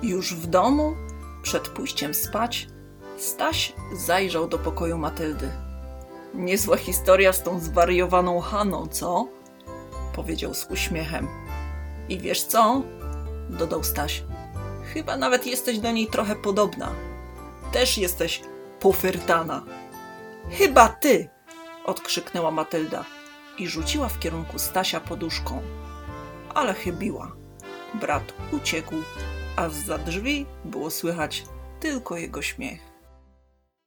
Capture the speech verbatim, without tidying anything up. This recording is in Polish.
Już w domu, przed pójściem spać, Staś zajrzał do pokoju Matyldy. Niezła historia z tą zwariowaną Haną, co? Powiedział z uśmiechem. I wiesz co? Dodał Staś. Chyba nawet jesteś do niej trochę podobna. Też jesteś pofyrtana. Chyba ty! Odkrzyknęła Matylda i rzuciła w kierunku Stasia poduszką. Ale chybiła. Brat uciekł, a zza drzwi było słychać tylko jego śmiech.